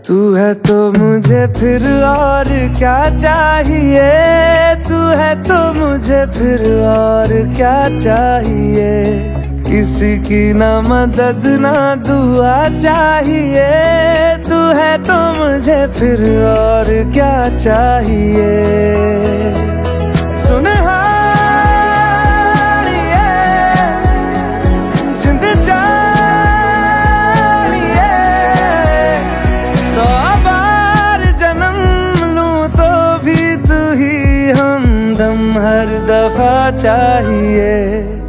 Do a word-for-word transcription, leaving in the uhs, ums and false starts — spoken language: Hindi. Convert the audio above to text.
तू है तो मुझे फिर और क्या चाहिए, तू है तो मुझे फिर और क्या चाहिए। किसी की ना मदद ना दुआ चाहिए, तू है तो मुझे फिर और क्या चाहिए। सुन हर दफा चाहिए।